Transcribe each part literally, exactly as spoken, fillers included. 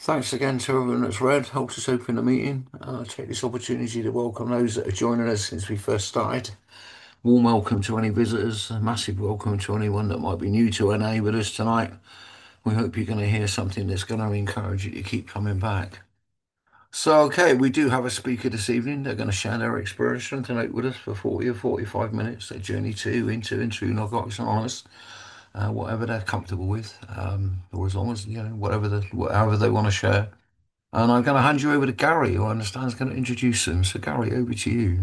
Thanks again to everyone that's read, helped us open the meeting. Uh, take this opportunity to welcome those that are joining us since we first started. Warm welcome to any visitors, a massive welcome to anyone that might be new to N A with us tonight. We hope you're going to hear something that's going to encourage you to keep coming back. So, okay, we do have a speaker this evening. They're going to share their experience and connect with us for forty or forty-five minutes. Their journey to, into, into Narcotics Anonymous, uh, whatever they're comfortable with, um, or as long as, you know, whatever, the, whatever they want to share. And I'm going to hand you over to Gary, who I understand is going to introduce them. So, Gary, over to you.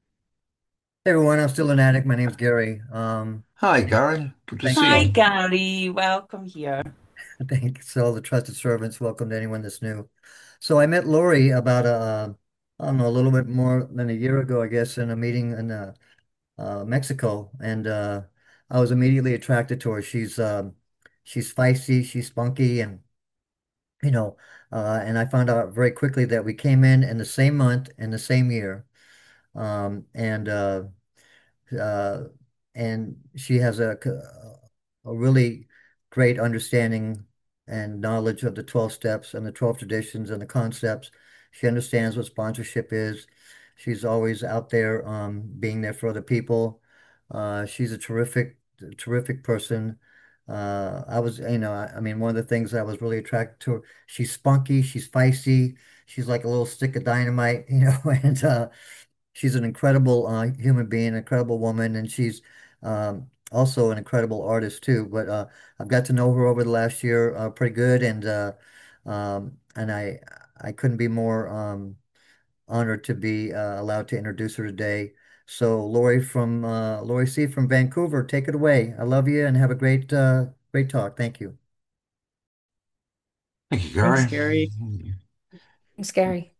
Hey everyone, I'm still an addict. My name's Gary. Um, Hi, Gary. Good to thanks see to Hi, all, you. Gary. Welcome here. thanks to all the trusted servants. Welcome to anyone that's new. So I met Lori about uh, I don't know, a little bit more than a year ago, I guess, in a meeting in uh, uh, Mexico, and uh, I was immediately attracted to her. She's um, she's feisty, she's spunky, and you know, uh, and I found out very quickly that we came in in the same month in the same year, um, and uh, uh, and she has a c- a really great understanding and knowledge of the twelve steps and the twelve traditions and the concepts. She understands what sponsorship is. She's always out there, um, being there for other people. Uh, she's a terrific, terrific person. Uh, I was, you know, I, I mean, one of the things I was really attracted to her, she's spunky, she's feisty, she's like a little stick of dynamite, you know, and uh, she's an incredible uh, human being, an incredible woman, and she's um, also an incredible artist too. But uh, I've got to know her over the last year uh, pretty good, and uh, um, and I I couldn't be more um, honored to be uh, allowed to introduce her today. So Lori from uh, Lori C from Vancouver, take it away. I love you, and have a great uh, great talk. Thank you. Thank you, Thanks, Gary. Gary. Thanks, Gary.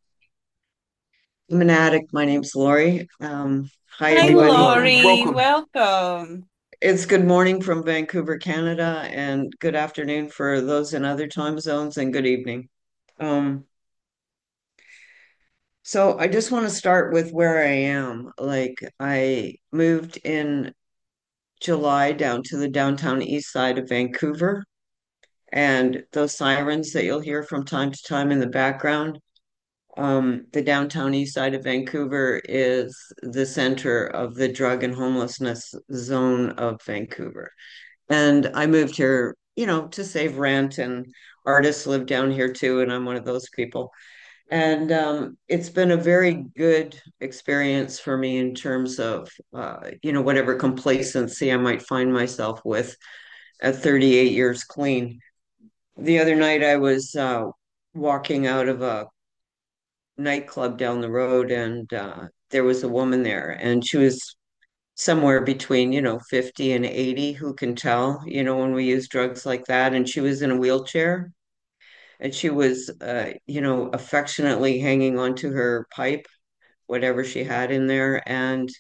I'm an addict. My name's Lori. Um, hi, Hi, Hello, everybody. hello. Laurie. Welcome. Welcome. It's good morning from Vancouver, Canada, and good afternoon for those in other time zones, and good evening. Um, so I just want to start with where I am. Like, I moved in July down to the downtown east side of Vancouver, and those sirens that you'll hear from time to time in the background. Um, the downtown east side of Vancouver is the center of the drug and homelessness zone of Vancouver. And I moved here, you know, to save rent, and artists live down here too, and I'm one of those people. And um, it's been a very good experience for me in terms of, uh, you know, whatever complacency I might find myself with at thirty-eight years clean. The other night I was uh, walking out of a nightclub down the road, and uh, there was a woman there, and she was somewhere between, you know, fifty and eighty. Who can tell, you know, when we use drugs like that? And she was in a wheelchair, and she was, uh, you know, affectionately hanging onto her pipe, whatever she had in there. And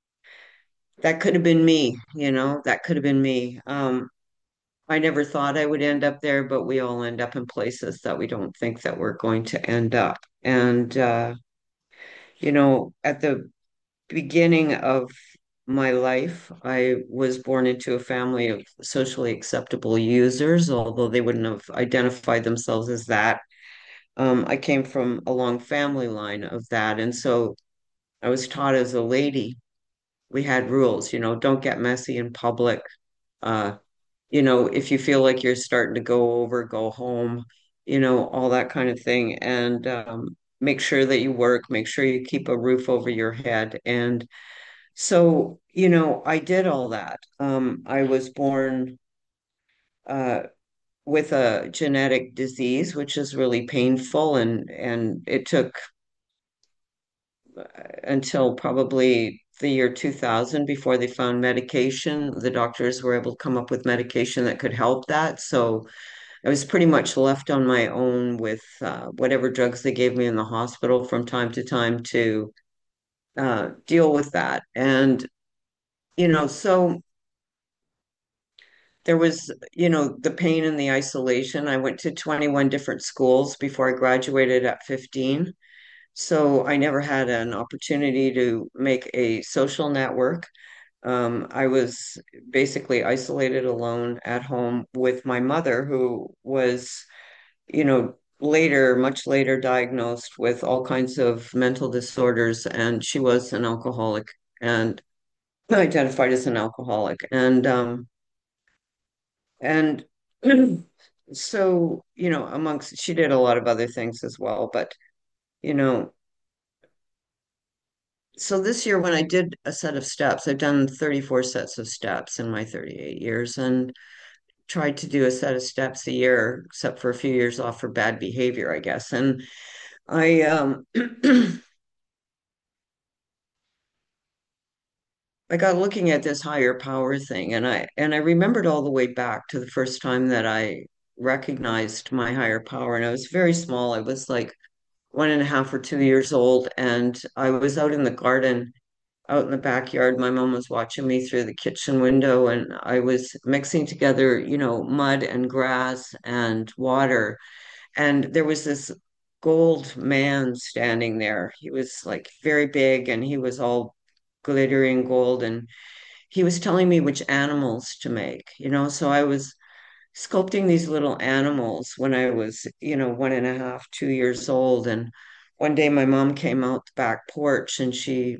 that could have been me, you know, that could have been me. Um, I never thought I would end up there, but we all end up in places that we don't think that we're going to end up. And, uh, you know, at the beginning of my life, I was born into a family of socially acceptable users, although they wouldn't have identified themselves as that. Um, I came from a long family line of that. And so I was taught as a lady, we had rules, you know, don't get messy in public. Uh, you know, if you feel like you're starting to go over, go home, you know, all that kind of thing. And um, make sure that you work, make sure you keep a roof over your head. And so, you know, I did all that. Um, I was born uh, with a genetic disease, which is really painful, and and it took uh, until probably the year two thousand before they found medication. The doctors were able to come up with medication that could help that. So I was pretty much left on my own with uh, whatever drugs they gave me in the hospital from time to time to uh, deal with that. And, you know, so there was, you know, the pain and the isolation. I went to twenty-one different schools before I graduated at fifteen. So I never had an opportunity to make a social network. Um, I was basically isolated alone at home with my mother, who was, you know, later, much later, diagnosed with all kinds of mental disorders, and she was an alcoholic and identified as an alcoholic. And um, and so, you know, amongst she did a lot of other things as well, but you know, so this year when I did a set of steps, I've done thirty-four sets of steps in my thirty-eight years and tried to do a set of steps a year, except for a few years off for bad behavior, I guess. And I um I got looking at this higher power thing, and I and I remembered all the way back to the first time that I recognized my higher power. And I was very small. I was like one and a half or two years old, and I was out in the garden, out in the backyard. My mom was watching me through the kitchen window, and I was mixing together, you know, mud and grass and water. And there was this gold man standing there. He was like very big, and he was all glittering gold, and he was telling me which animals to make, you know. So I was sculpting these little animals when I was, you know, one and a half, two years old. And one day my mom came out the back porch, and she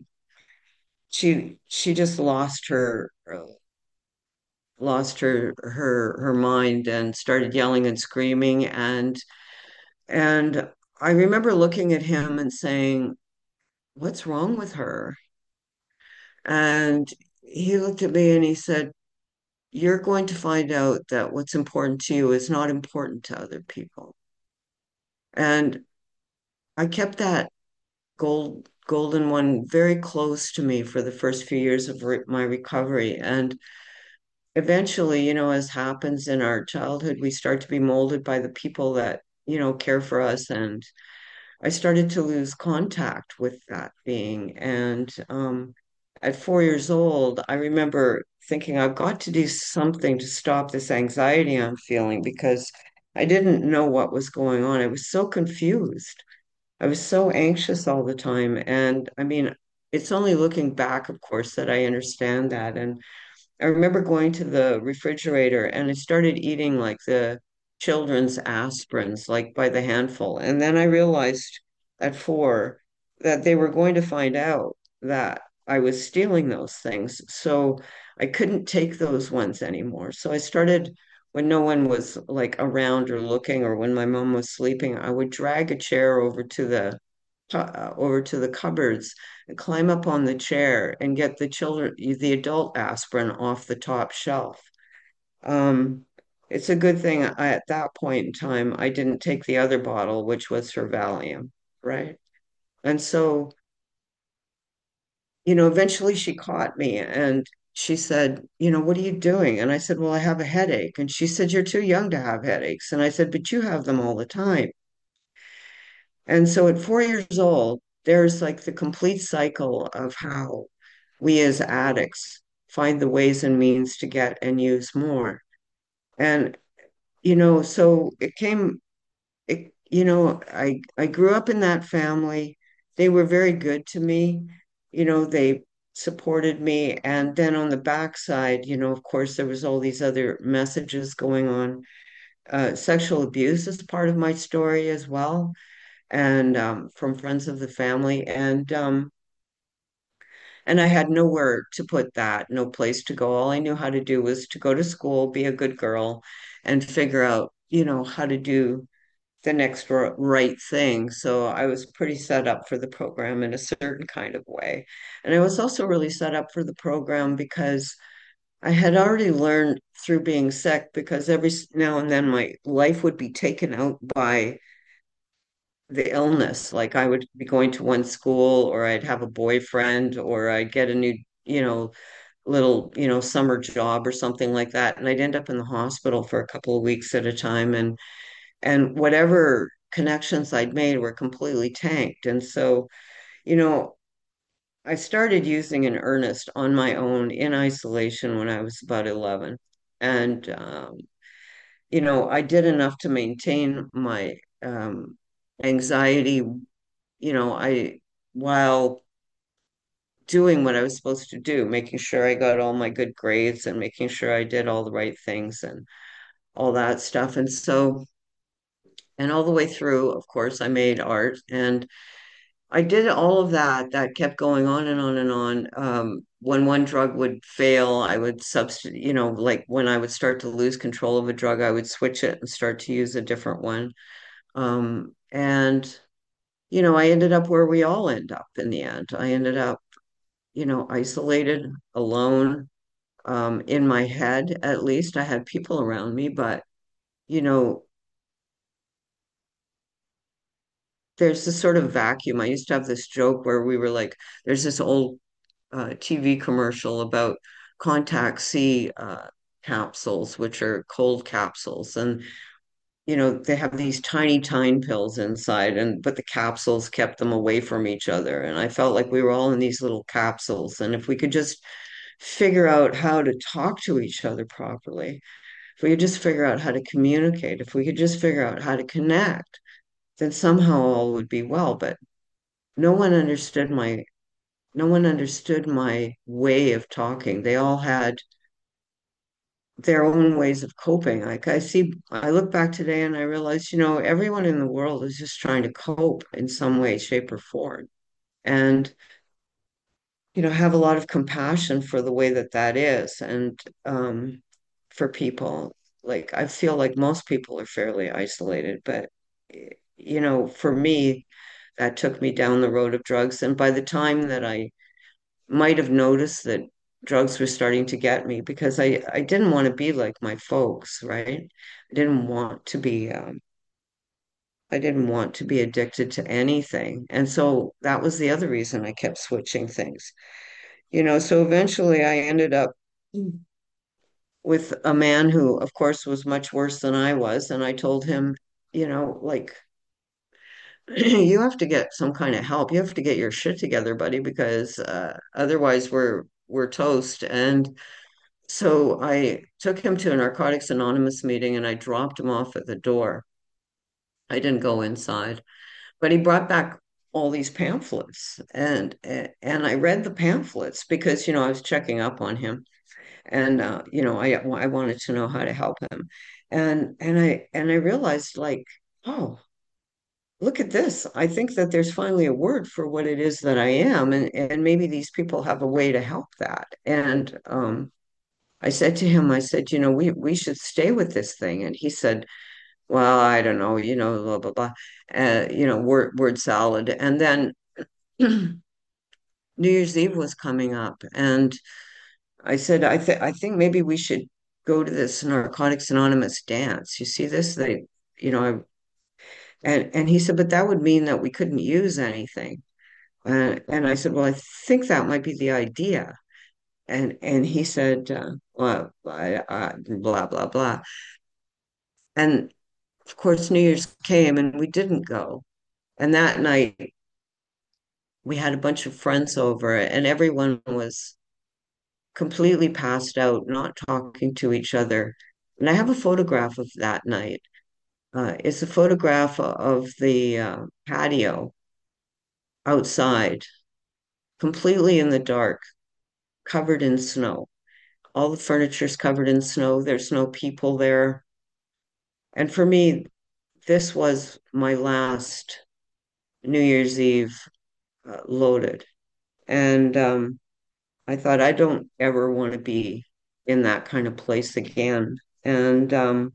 she she just lost her uh, lost her her her mind and started yelling and screaming. and and I remember looking at him and saying, "What's wrong with her?" And he looked at me and he said, "You're going to find out that what's important to you is not important to other people." And I kept that gold golden one very close to me for the first few years of re my recovery. And eventually, you know, as happens in our childhood, we start to be molded by the people that, you know, care for us. And I started to lose contact with that being. And um, at four years old, I remember thinking, I've got to do something to stop this anxiety I'm feeling, because I didn't know what was going on. I was so confused. I was so anxious all the time. And I mean, it's only looking back, of course, that I understand that. And I remember going to the refrigerator and I started eating like the children's aspirins, like by the handful. And then I realized at four that they were going to find out that I was stealing those things. So I couldn't take those ones anymore. So I started, when no one was like around or looking, or when my mom was sleeping, I would drag a chair over to the uh, over to the cupboards and climb up on the chair and get the children, the adult aspirin off the top shelf. Um, it's a good thing I, at that point in time, I didn't take the other bottle, which was for Valium, right? And so, you know, eventually she caught me and she said, "You know, what are you doing?" And I said, "Well, I have a headache." And she said, "You're too young to have headaches." And I said, "But you have them all the time." And so at four years old, there's like the complete cycle of how we as addicts find the ways and means to get and use more. And, you know, so it came, it, you know, I, I grew up in that family. They were very good to me. You know, they supported me. And then on the backside, you know, of course, there was all these other messages going on. Uh, sexual abuse is part of my story as well, and um, from friends of the family. And um, and I had nowhere to put that, no place to go. All I knew how to do was to go to school, be a good girl, and figure out, you know, how to do the next r- right thing. So I was pretty set up for the program in a certain kind of way. And I was also really set up for the program because I had already learned through being sick, because every s- now and then my life would be taken out by the illness. Like I would be going to one school, or I'd have a boyfriend, or I'd get a new, you know, little, you know, summer job or something like that. And I'd end up in the hospital for a couple of weeks at a time. And and whatever connections I'd made were completely tanked. And so, you know, I started using in earnest on my own in isolation when I was about eleven. And um, you know, I did enough to maintain my um anxiety, you know, I while doing what I was supposed to do, making sure I got all my good grades and making sure I did all the right things and all that stuff. And so And all the way through, of course, I made art and I did all of that. That kept going on and on and on. Um, when one drug would fail, I would substitute, you know, like when I would start to lose control of a drug, I would switch it and start to use a different one. Um, and, you know, I ended up where we all end up in the end. I ended up, you know, isolated, alone, um, in my head, at least. I had people around me, but, you know, there's this sort of vacuum. I used to have this joke where we were like, there's this old uh, T V commercial about contact C uh, capsules, which are cold capsules, and you know they have these tiny time pills inside, and but the capsules kept them away from each other. And I felt like we were all in these little capsules, and if we could just figure out how to talk to each other properly, if we could just figure out how to communicate, if we could just figure out how to connect, then somehow all would be well. But no one understood my no one understood my way of talking. They all had their own ways of coping. Like I see, I look back today and I realize, you know, everyone in the world is just trying to cope in some way, shape, or form. And, you know, have a lot of compassion for the way that that is. And um, for people, like I feel like most people are fairly isolated, but, you know, for me, that took me down the road of drugs. And by the time that I might have noticed that drugs were starting to get me because I, I didn't want to be like my folks, right? I didn't want to be um, I didn't want to be addicted to anything. And so that was the other reason I kept switching things. You know, so eventually I ended up with a man who, of course, was much worse than I was. And I told him, you know, like, you have to get some kind of help. You have to get your shit together, buddy, because uh, otherwise we're we're toast. And so I took him to a Narcotics Anonymous meeting and I dropped him off at the door. I didn't go inside, but he brought back all these pamphlets and and I read the pamphlets because you know I was checking up on him and uh, you know I I wanted to know how to help him. And and I and I realized like, oh, look at this. I think that there's finally a word for what it is that I am and and maybe these people have a way to help that. And um I said to him, I said, you know, we we should stay with this thing. And he said, well, I don't know, you know, blah blah blah, uh, you know, word word salad. And then New Year's Eve was coming up, and I said, I think I think maybe we should go to this Narcotics Anonymous dance. You see this? They, you know, I, and and he said, but that would mean that we couldn't use anything. Uh, and I said, well, I think that might be the idea. And and he said, uh, well, I, I, blah blah blah. And of course, New Year's came and we didn't go. And that night, we had a bunch of friends over, and everyone was completely passed out, not talking to each other. And I have a photograph of that night. Uh, it's a photograph of the uh, patio outside, completely in the dark, covered in snow. All the furniture's covered in snow. There's no people there. And for me, this was my last New Year's Eve uh, loaded. And um, I thought, I don't ever want to be in that kind of place again. And, um,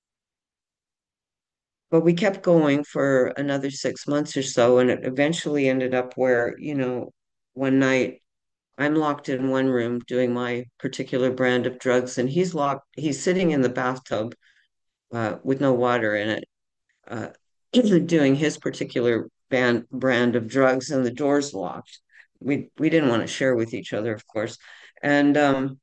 but we kept going for another six months or so. And it eventually ended up where, you know, one night I'm locked in one room doing my particular brand of drugs, and he's locked, he's sitting in the bathtub uh, with no water in it, uh, doing his particular band, brand of drugs, and the door's locked. We we didn't want to share with each other, of course. And um,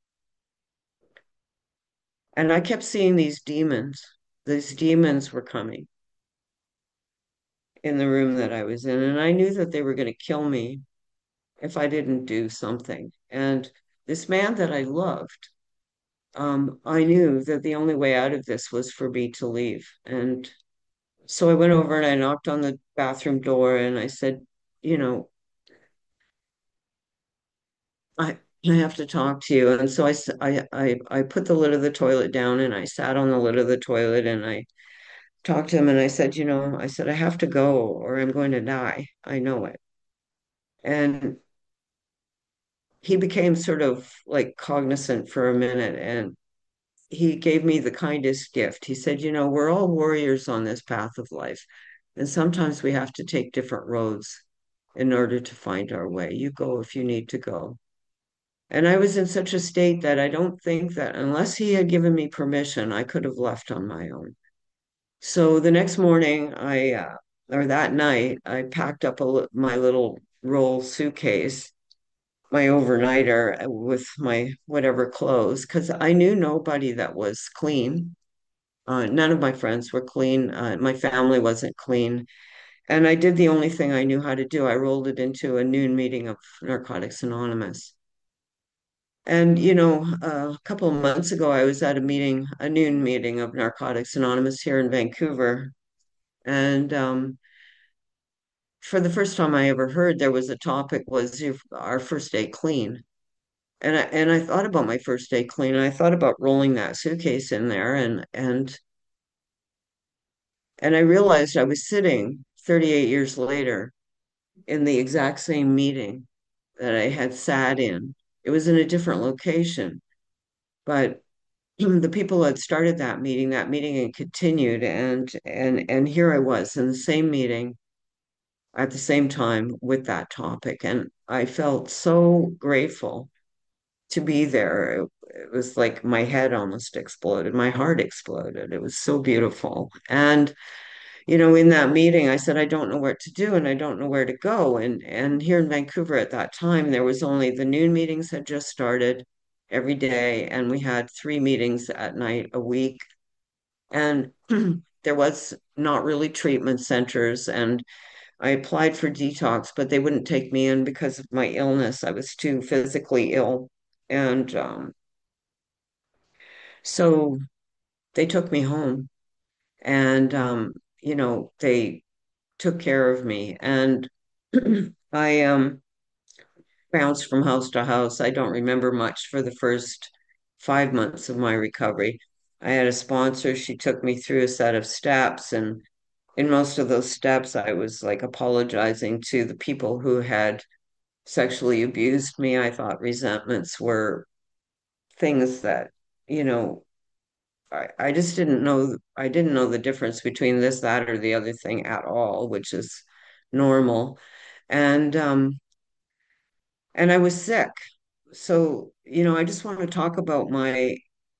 and I kept seeing these demons. These demons were coming in the room that I was in, and I knew that they were going to kill me if I didn't do something. And this man that I loved, um, I knew that the only way out of this was for me to leave. And so I went over and I knocked on the bathroom door and I said, you know, I I have to talk to you. And so I, s- I, I, I put the lid of the toilet down and I sat on the lid of the toilet and I talked to him and I said, you know, I said, I have to go or I'm going to die. I know it. And he became sort of like cognizant for a minute and he gave me the kindest gift. He said, you know, we're all warriors on this path of life. And sometimes we have to take different roads in order to find our way. You go if you need to go. And I was in such a state that I don't think that unless he had given me permission, I could have left on my own. So the next morning, I, uh, or that night, I packed up a, li- my little roll suitcase, my overnighter uh, with my whatever clothes, because I knew nobody that was clean. Uh, none of my friends were clean. Uh, my family wasn't clean. And I did the only thing I knew how to do. I rolled it into a noon meeting of Narcotics Anonymous. And, you know, uh, a couple of months ago, I was at a meeting, a noon meeting of Narcotics Anonymous here in Vancouver. And um, for the first time I ever heard, there was a topic was your, our first day clean. And I, and I thought about my first day clean. And I thought about rolling that suitcase in there and and and I realized I was sitting thirty-eight years later in the exact same meeting that I had sat in. It was in a different location, but the people had started that meeting, that meeting and continued, and and and here I was in the same meeting at the same time with that topic, and I felt so grateful to be there. It, it was like my head almost exploded, my heart exploded. It was so beautiful, and you know, in that meeting, I said, I don't know what to do and I don't know where to go. And and here in Vancouver at that time, there was only the noon meetings had just started every day, and we had three meetings at night a week. And there was not really treatment centers. And I applied for detox, but they wouldn't take me in because of my illness. I was too physically ill. And um, so they took me home and, um, you know, they took care of me. And I um, bounced from house to house. I don't remember much for the first five months of my recovery. I had a sponsor. She took me through a set of steps. And in most of those steps, I was like apologizing to the people who had sexually abused me. I thought resentments were things that, you know, I, I just didn't know, I didn't know the difference between this, that, or the other thing at all, which is normal. And um, and I was sick. So, you know, I just want to talk about my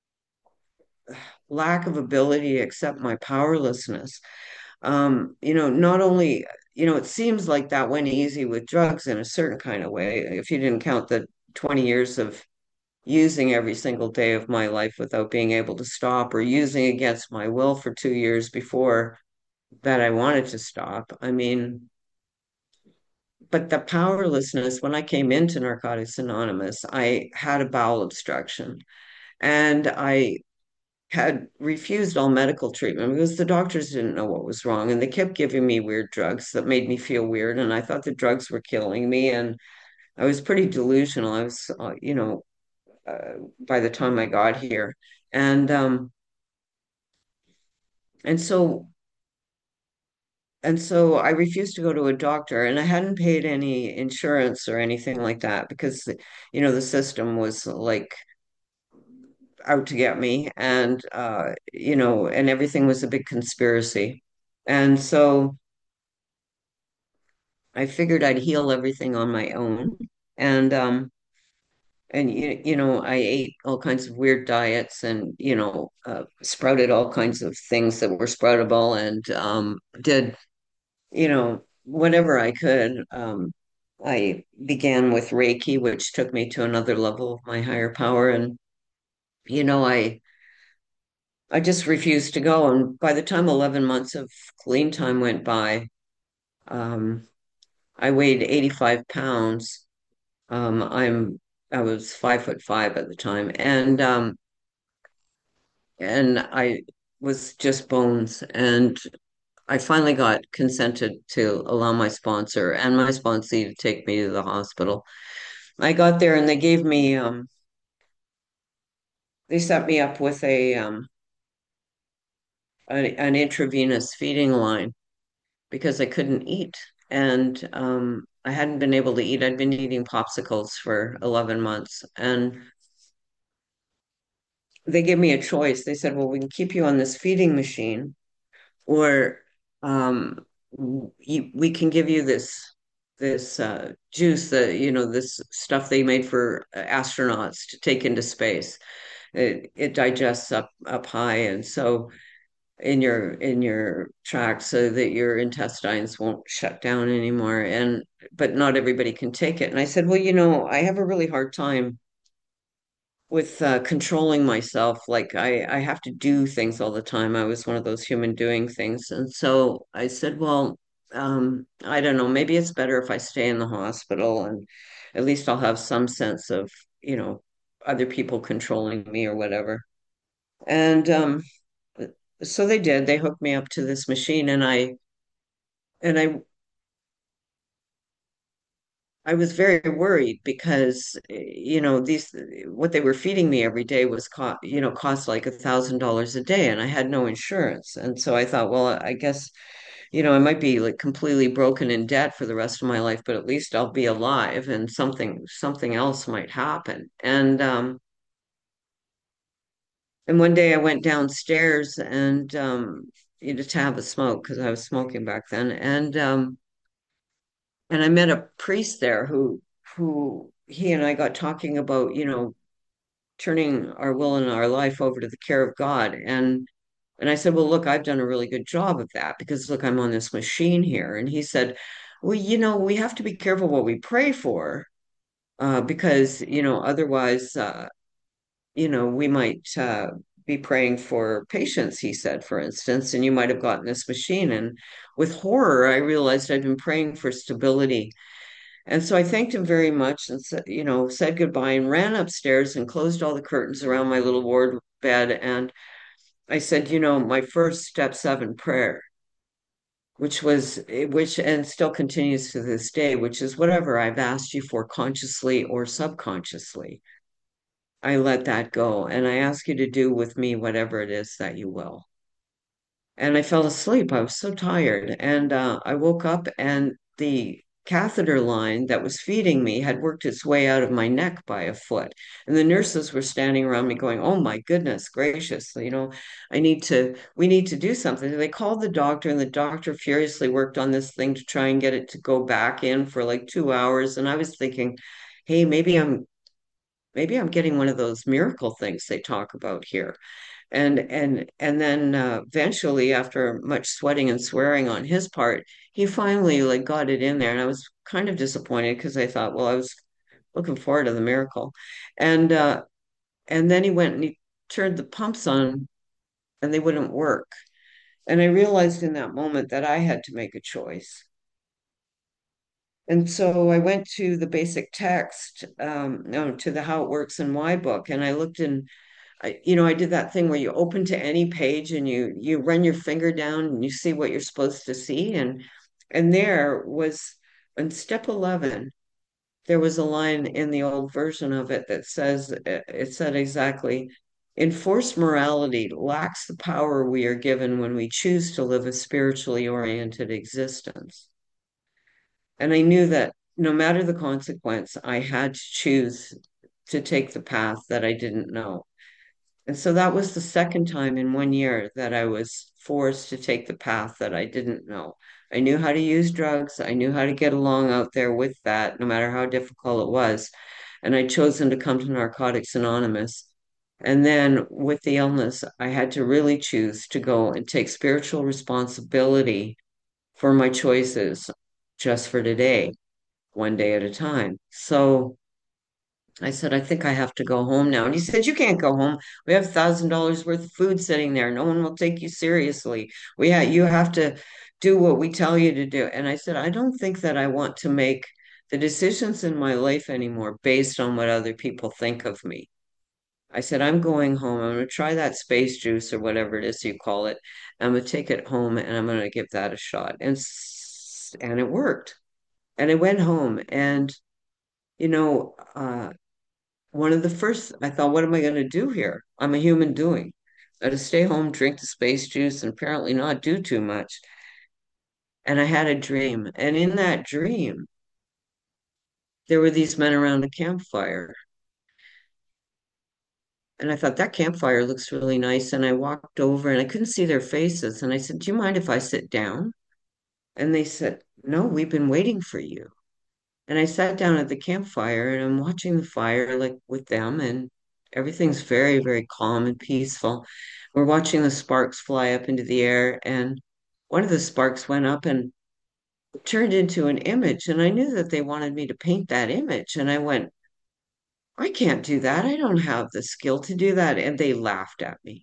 lack of ability to accept my powerlessness. Um, you know, not only, you know, it seems like that went easy with drugs in a certain kind of way, if you didn't count the twenty years of using every single day of my life without being able to stop or using against my will for two years before that I wanted to stop. I mean, but the powerlessness, when I came into Narcotics Anonymous, I had a bowel obstruction and I had refused all medical treatment because the doctors didn't know what was wrong and they kept giving me weird drugs that made me feel weird. And I thought the drugs were killing me. And I was pretty delusional. I was, uh, you know, uh, by the time I got here. And, um, and so And so I refused to go to a doctor, and I hadn't paid any insurance or anything like that because, you know, the system was like out to get me, and uh, you know, and everything was a big conspiracy. And so I figured I'd heal everything on my own. And um, and you, you know, I ate all kinds of weird diets, and you know, uh, sprouted all kinds of things that were sproutable, and um, did you know, whatever I could. Um, I began with Reiki, which took me to another level of my higher power. And, you know, I I just refused to go. And by the time eleven months of clean time went by, um, I weighed eighty-five pounds. Um, I'm I was five foot five at the time. And um, and I was just bones. And I finally got consented to allow my sponsor and my sponsee to take me to the hospital. I got there and they gave me um they set me up with a um an, an intravenous feeding line because I couldn't eat. And um, I hadn't been able to eat. I'd been eating popsicles for eleven months. And they gave me a choice. They said, well, we can keep you on this feeding machine, or um, we, we can give you this this uh, juice that, you know, this stuff they made for astronauts to take into space. It, it digests up up high, and so in your in your tract, so that your intestines won't shut down anymore. And but not everybody can take it. And I said, well, you know, I have a really hard time with uh, controlling myself. Like I, I have to do things all the time. I was one of those human doing things. And so I said, well, um, I don't know, maybe it's better if I stay in the hospital, and at least I'll have some sense of, you know, other people controlling me or whatever. And um, so they did. They hooked me up to this machine, and I and I I was very worried because, eh, you know, these what they were feeding me every day was cost, you know, cost like a thousand dollars a day, and I had no insurance. And so I thought, well, I guess, you know, I might be like completely broken in debt for the rest of my life, but at least I'll be alive, and something something else might happen. And um and one day I went downstairs and um you know, to have a smoke because I was smoking back then, and um and I met a priest there who who he and I got talking about, you know, turning our will and our life over to the care of God. And and I said, well, look, I've done a really good job of that because look, I'm on this machine here. And he said, well, you know, we have to be careful what we pray for, uh, because, you know, otherwise, uh, you know, we might uh, be praying for patience, he said, for instance, and you might have gotten this machine. And with horror, I realized I'd been praying for stability. And so I thanked him very much and said, you know, said goodbye and ran upstairs and closed all the curtains around my little ward bed. And I said, you know, my first step seven prayer, which was, which, and still continues to this day, which is whatever I've asked you for consciously or subconsciously, I let that go. And I ask you to do with me whatever it is that you will. And I fell asleep. I was so tired. And uh, I woke up, and the catheter line that was feeding me had worked its way out of my neck by a foot. And the nurses were standing around me going, oh my goodness gracious, you know, I need to, we need to do something. And they called the doctor, and the doctor furiously worked on this thing to try and get it to go back in for like two hours. And I was thinking, hey, maybe I'm, maybe I'm getting one of those miracle things they talk about here. And and and then uh, eventually, after much sweating and swearing on his part, he finally like got it in there. And I was kind of disappointed because I thought, well, I was looking forward to the miracle. And uh, and then he went and he turned the pumps on, and they wouldn't work. And I realized in that moment that I had to make a choice. And so I went to the basic text, um, no, to the How It Works and Why book, and I looked in. I, you know, I did that thing where you open to any page and you you run your finger down and you see what you're supposed to see. And and there was in step eleven, there was a line in the old version of it that says it it said exactly, enforced morality lacks the power we are given when we choose to live a spiritually oriented existence. And I knew that no matter the consequence, I had to choose to take the path that I didn't know. And so that was the second time in one year that I was forced to take the path that I didn't know. I knew how to use drugs. I knew how to get along out there with that, no matter how difficult it was. And I'd chosen to come to Narcotics Anonymous. And then with the illness, I had to really choose to go and take spiritual responsibility for my choices just for today, one day at a time. So I said, I think I have to go home now. And he said, you can't go home. We have a thousand dollars worth of food sitting there. No one will take you seriously. We ha you have to do what we tell you to do. And I said, I don't think that I want to make the decisions in my life anymore based on what other people think of me. I said, I'm going home. I'm going to try that space juice or whatever it is you call it. I'm going to take it home and I'm going to give that a shot. And s- and it worked. And I went home, and you know, uh one of the first, I thought, what am I going to do here? I'm a human doing. I had to stay home, drink the space juice, and apparently not do too much. And I had a dream. And in that dream, there were these men around a campfire. And I thought that campfire looks really nice. And I walked over and I couldn't see their faces. And I said, "Do you mind if I sit down?" And they said, "No, we've been waiting for you." And I sat down at the campfire and I'm watching the fire like with them, and everything's very, very calm and peaceful. We're watching the sparks fly up into the air, and one of the sparks went up and turned into an image. And I knew that they wanted me to paint that image. And I went, "I can't do that. I don't have the skill to do that." And they laughed at me.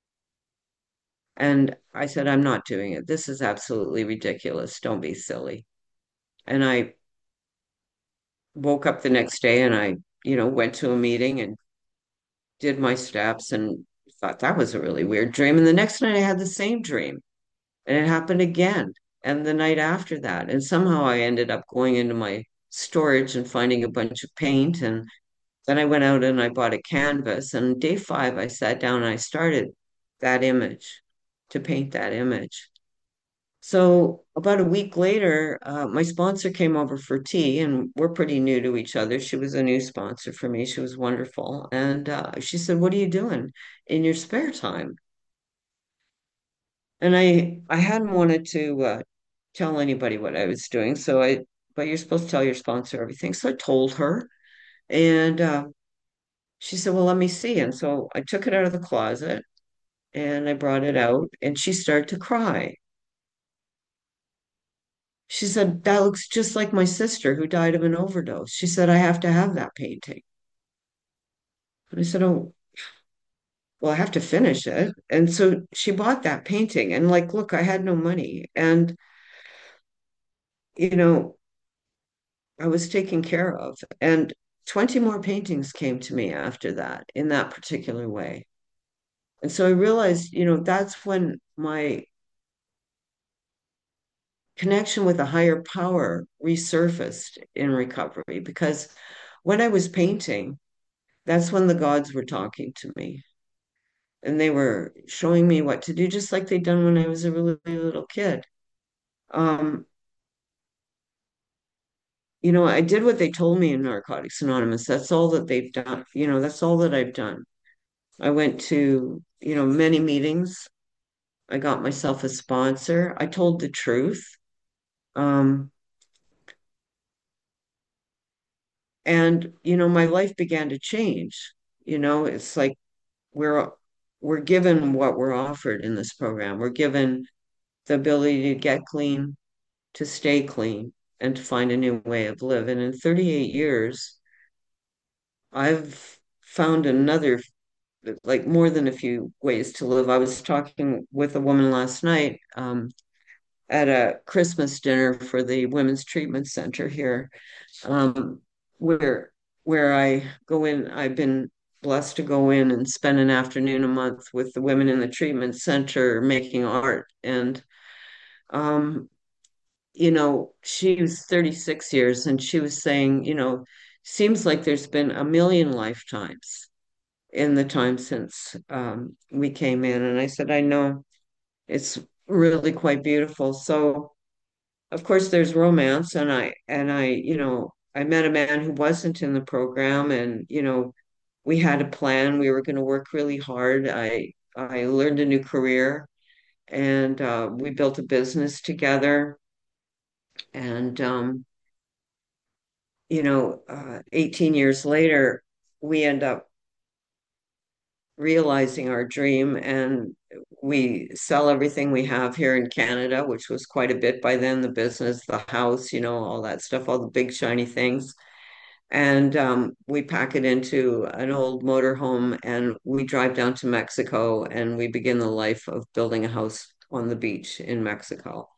And I said, "I'm not doing it. This is absolutely ridiculous. Don't be silly." And I woke up the next day and I, you know, went to a meeting and did my steps and thought that was a really weird dream. And the next night I had the same dream and it happened again. And the night after that. And somehow I ended up going into my storage and finding a bunch of paint. And then I went out and I bought a canvas. And day five, I sat down and I started that image to paint that image. So about a week later, uh, my sponsor came over for tea, and we're pretty new to each other. She was a new sponsor for me. She was wonderful. And uh, she said, "What are you doing in your spare time?" And I I hadn't wanted to uh, tell anybody what I was doing. So I, but you're supposed to tell your sponsor everything. So I told her, and uh, she said, "Well, let me see." And so I took it out of the closet and I brought it out, and she started to cry. She said, "That looks just like my sister who died of an overdose." She said, "I have to have that painting." And I said, "Oh, well, I have to finish it." And so she bought that painting. And like, look, I had no money. And, you know, I was taken care of. And twenty more paintings came to me after that in that particular way. And so I realized, you know, that's when my connection with a higher power resurfaced in recovery, because when I was painting, that's when the gods were talking to me and they were showing me what to do, just like they'd done when I was a really little kid. Um, you know, I did what they told me in Narcotics Anonymous. That's all that they've done. You know, that's all that I've done. I went to, you know, many meetings. I got myself a sponsor. I told the truth. Um, and, you know, my life began to change. You know, it's like we're we're given what we're offered in this program. We're given the ability to get clean, to stay clean, and to find a new way of living. And in thirty-eight years, I've found another, like more than a few ways to live. I was talking with a woman last night um, at a Christmas dinner for the Women's Treatment Center here, um, where where I go in. I've been blessed to go in and spend an afternoon a month with the women in the treatment center making art. And um, you know, she was thirty-six years and she was saying, you know, seems like there's been a million lifetimes in the time since um, we came in. And I said, "I know, it's really quite beautiful." So, of course, there's romance, and I and I, you know, I met a man who wasn't in the program, and you know, we had a plan. We were going to work really hard. I I learned a new career, and uh, we built a business together. And um, you know, uh, eighteen years later, we end up realizing our dream and we sell everything we have here in Canada, which was quite a bit by then, the business, the house, you know, all that stuff, all the big shiny things. And um, we pack it into an old motorhome and we drive down to Mexico and we begin the life of building a house on the beach in Mexico.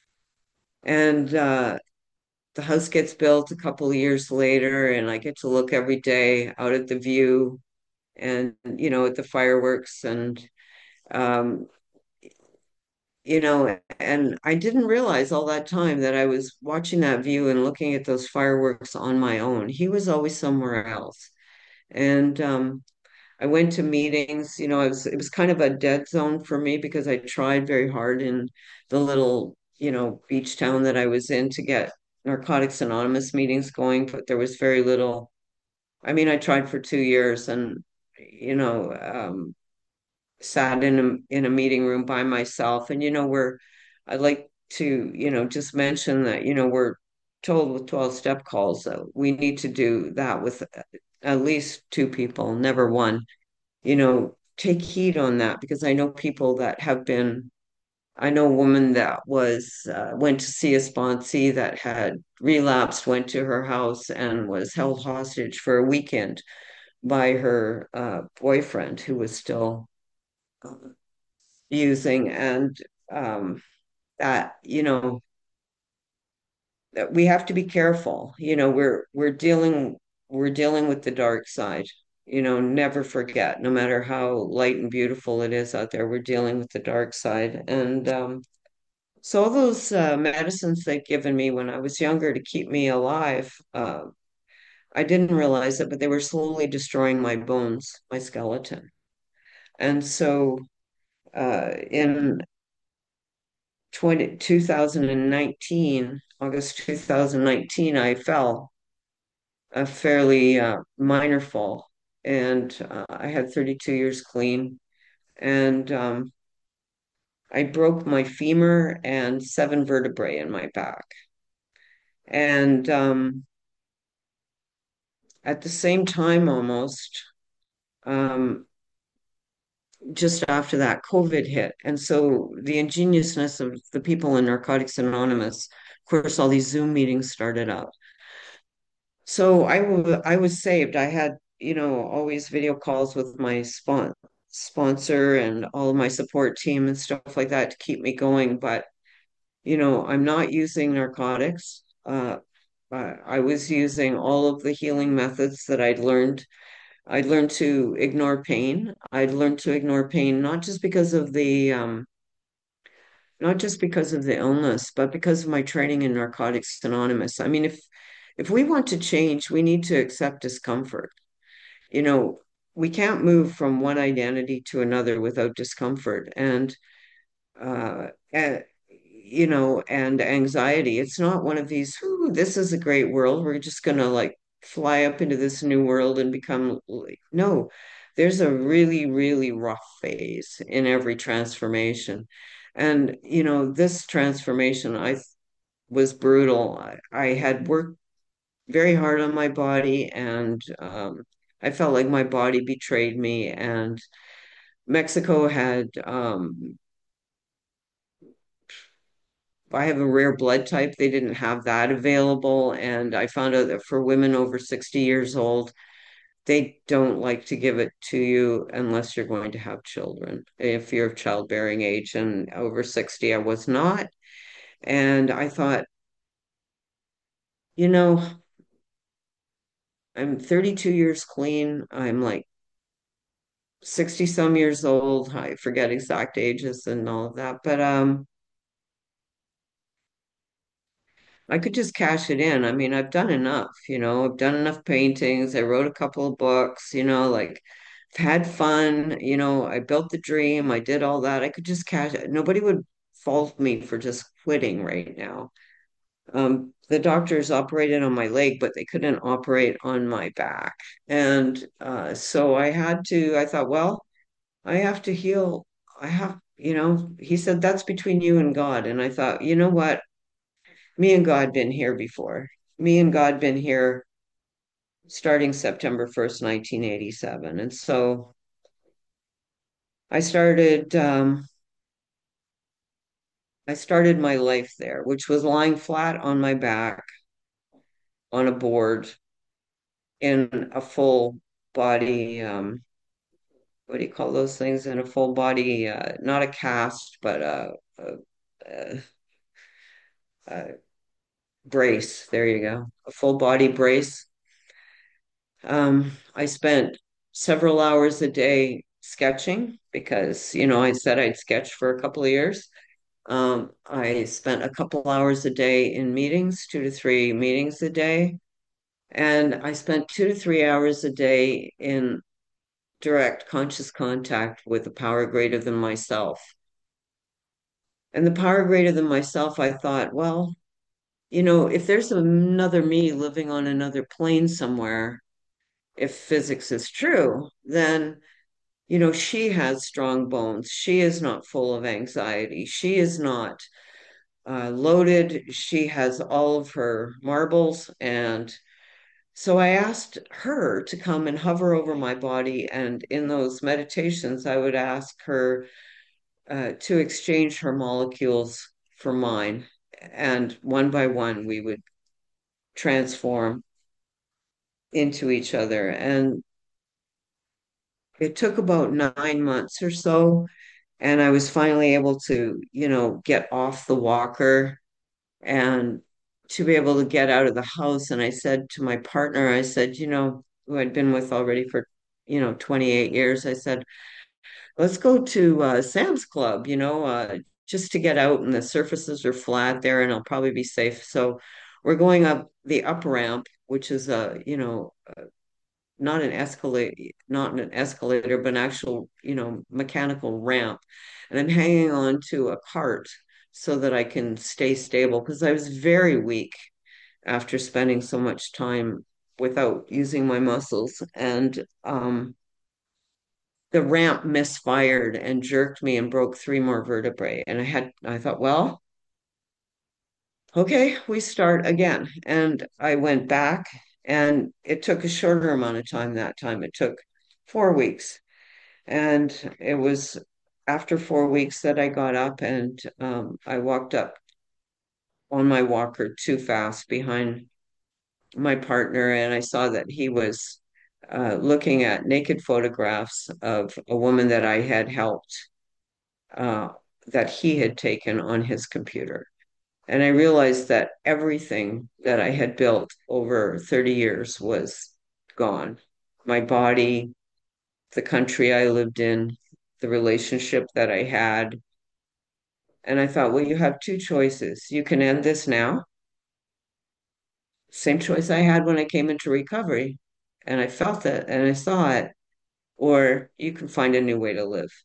And uh, the house gets built a couple of years later, and I get to look every day out at the view and, you know, at the fireworks. And, um, you know, and I didn't realize all that time that I was watching that view and looking at those fireworks on my own. He was always somewhere else. And um, I went to meetings, you know, it was it was kind of a dead zone for me because I tried very hard in the little, you know, beach town that I was in to get Narcotics Anonymous meetings going, but there was very little. I mean, I tried for two years and, you know, um, sat in a in a meeting room by myself. And, you know, we're I'd like to, you know, just mention that, you know, we're told with twelve step calls that we need to do that with at least two people, never one. You know, take heed on that because I know people that have been, I know a woman that was uh, went to see a sponsee that had relapsed, went to her house and was held hostage for a weekend by her uh, boyfriend who was still uh, using. And um, that, you know, that we have to be careful. You know, we're we're dealing we're dealing with the dark side. You know, never forget, no matter how light and beautiful it is out there, we're dealing with the dark side. And um, so all those uh, medicines they'd given me when I was younger to keep me alive, uh, I didn't realize it, but they were slowly destroying my bones, my skeleton. And so uh, in twenty two thousand nineteen, August two thousand nineteen, I fell a fairly uh, minor fall, and uh, I had thirty-two years clean, and um, I broke my femur and seven vertebrae in my back. And um, at the same time, almost um, just after that, COVID hit, and so the ingeniousness of the people in Narcotics Anonymous, of course, all these Zoom meetings started up. So I wa- I was saved. I had, you know, always video calls with my spon sponsor and all of my support team and stuff like that to keep me going. But, you know, I'm not using narcotics. Uh, I I was using all of the healing methods that I'd learned. I'd learned to ignore pain. I'd learned to ignore pain not just because of the um, not just because of the illness, but because of my training in Narcotics Anonymous. I mean, if if we want to change, we need to accept discomfort. You know, we can't move from one identity to another without discomfort and uh and, you know, and anxiety. It's not one of these, "Ooh, this is a great world. We're just gonna like fly up into this new world and become like," no, there's a really, really rough phase in every transformation. And, you know, this transformation I was brutal. I, I had worked very hard on my body, and um, I felt like my body betrayed me. And Mexico had, um, I have a rare blood type. They didn't have that available. And I found out that for women over sixty years old, they don't like to give it to you unless you're going to have children, if you're of childbearing age. And over sixty, I was not. And I thought, you know, I'm thirty-two years clean. I'm like sixty some years old. I forget exact ages and all of that, but um I could just cash it in. I mean, I've done enough, you know, I've done enough paintings. I wrote a couple of books, you know, like I've had fun, you know, I built the dream, I did all that. I could just cash it. Nobody would fault me for just quitting right now. Um, the doctors operated on my leg, but they couldn't operate on my back. And uh, so I had to, I thought, well, I have to heal. I have, you know, he said, that's between you and God. And I thought, you know what? Me and God been here before. Me and God been here starting September first, nineteen eighty-seven. And so I started, um, I started my life there, which was lying flat on my back on a board in a full body, um, what do you call those things? In a full body, uh, not a cast, but a, a, a, a brace. There you go. A full body brace. Um, I spent several hours a day sketching because, you know, I said I'd sketch for a couple of years. Um, I spent a couple hours a day in meetings, two to three meetings a day. And I spent two to three hours a day in direct conscious contact with a power greater than myself. And the power greater than myself, I thought, well, you know, if there's another me living on another plane somewhere, if physics is true, then, you know, she has strong bones. She is not full of anxiety. She is not uh, loaded. She has all of her marbles. And so I asked her to come and hover over my body. And in those meditations, I would ask her uh, to exchange her molecules for mine. And one by one, we would transform into each other. And it took about nine months or so. And I was finally able to, you know, get off the walker and to be able to get out of the house. And I said to my partner, I said, you know, who I'd been with already for, you know, twenty-eight years, I said, let's go to uh, Sam's Club, you know, uh, just to get out and the surfaces are flat there and I'll probably be safe. So we're going up the up ramp, which is a, you know, not an escalator, not an escalator, but an actual, you know, mechanical ramp. And I'm hanging on to a cart so that I can stay stable because I was very weak after spending so much time without using my muscles. And um, the ramp misfired and jerked me and broke three more vertebrae. And I had, I thought, well, okay, we start again. And I went back, and it took a shorter amount of time that time. It took four weeks. And it was after four weeks that I got up and um, I walked up on my walker too fast behind my partner. And I saw that he was uh, looking at naked photographs of a woman that I had helped, uh, that he had taken on his computer. And I realized that everything that I had built over thirty years was gone. My body, the country I lived in, the relationship that I had. And I thought, well, you have two choices. You can end this now. Same choice I had when I came into recovery. And I felt it and I saw it. Or you can find a new way to live.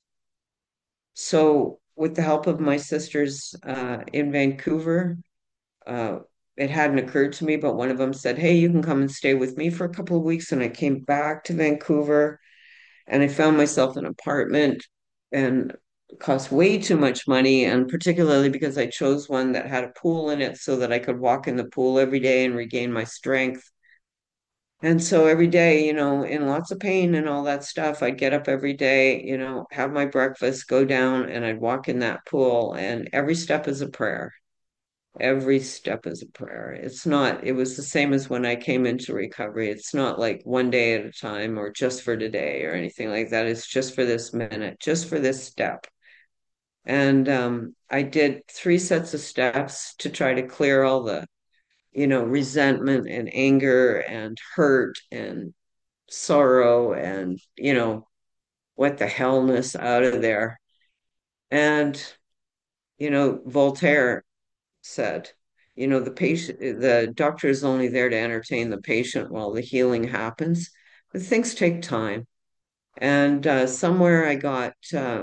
So, with the help of my sisters uh, in Vancouver, uh, it hadn't occurred to me, but one of them said, hey, you can come and stay with me for a couple of weeks. And I came back to Vancouver and I found myself an apartment and it cost way too much money. And particularly because I chose one that had a pool in it so that I could walk in the pool every day and regain my strength. And so every day, you know, in lots of pain and all that stuff, I'd get up every day, you know, have my breakfast, go down, and I'd walk in that pool. And every step is a prayer. Every step is a prayer. It's not, it was the same as when I came into recovery. It's not like one day at a time or just for today or anything like that. It's just for this minute, just for this step. And um, I did three sets of steps to try to clear all the, you know, resentment and anger and hurt and sorrow and, you know, what the hellness out of there. And, you know, Voltaire said, you know, the patient, the doctor is only there to entertain the patient while the healing happens, but things take time. And uh, somewhere I got uh,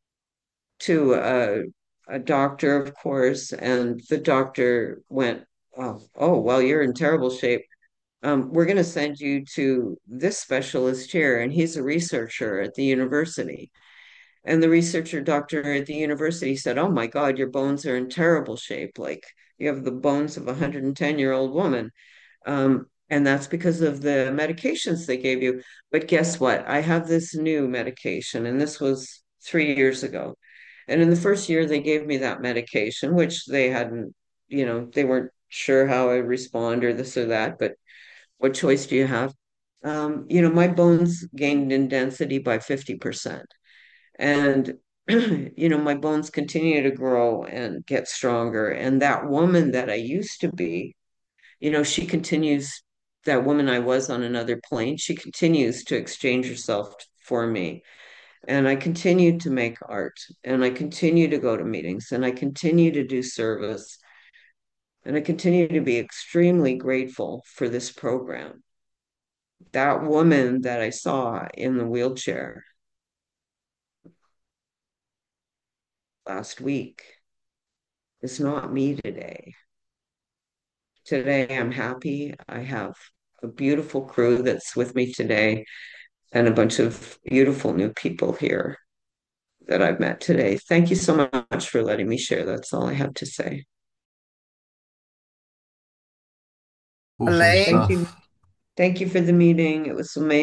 to a, a doctor, of course, and the doctor went, oh, oh, well, you're in terrible shape. Um, we're going to send you to this specialist here, and he's a researcher at the university. And the researcher doctor at the university said, oh my God, your bones are in terrible shape. Like you have the bones of a one hundred ten year old woman. Um, and that's because of the medications they gave you. But guess what? I have this new medication, and this was three years ago. And in the first year, they gave me that medication, which they hadn't, you know, they weren't sure how I respond or this or that. But what choice do you have? Um, you know, my bones gained in density by fifty percent. And, you know, my bones continue to grow and get stronger. And that woman that I used to be, you know, she continues, that woman I was on another plane, she continues to exchange herself for me. And I continue to make art and I continue to go to meetings and I continue to do service. And I continue to be extremely grateful for this program that woman that I saw in the wheelchair last week is not me today. Today, I'm happy. I have a beautiful crew that's with me today and a bunch of beautiful new people here that I've met today. Thank you so much for letting me share. That's all I have to say. Awesome Elaine? Thank you. stuff. Thank you for the meeting. It was amazing.